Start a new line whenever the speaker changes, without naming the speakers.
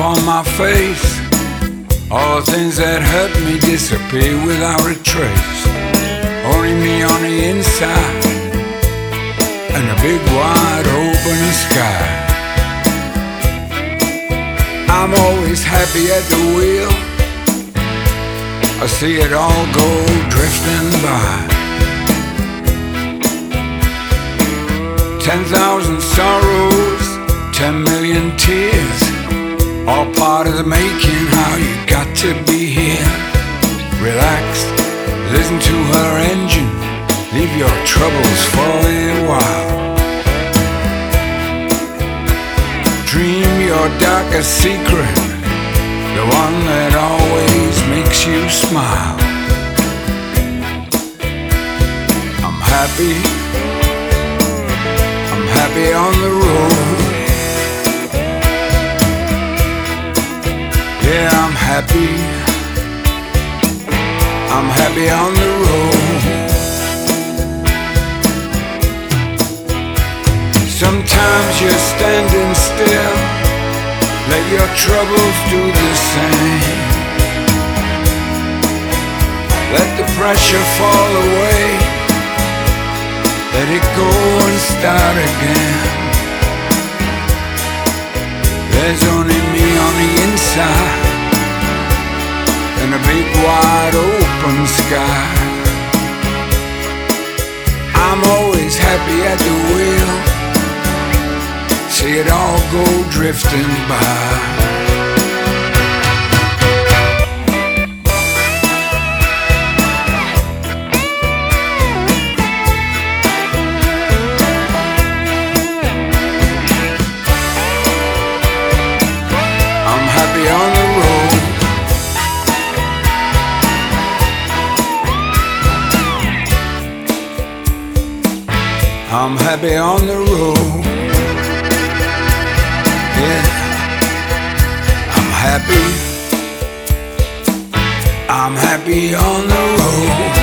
on my face. All the things that hurt me disappear without a trace. Only me on the inside and a big wide open sky. I'm always happy at the wheel. I see it all go drifting by. 10,000 sorrows, 10 million tears, all part of the making. How you got to be here. Relax, listen to her engine, leave your troubles for a while. Dream your darkest secret, the one that always makes you smile. I'm happy on the road. Yeah, I'm happy on the road. Sometimes you're standing still, let your troubles do the same. Let the pressure fall away, let it go and start again. There's only me on the inside and a big wide open sky. I'm always happy at the wheel, see it all go drifting by. I'm happy on the road. I'm happy on the road. Yeah, I'm happy on the road.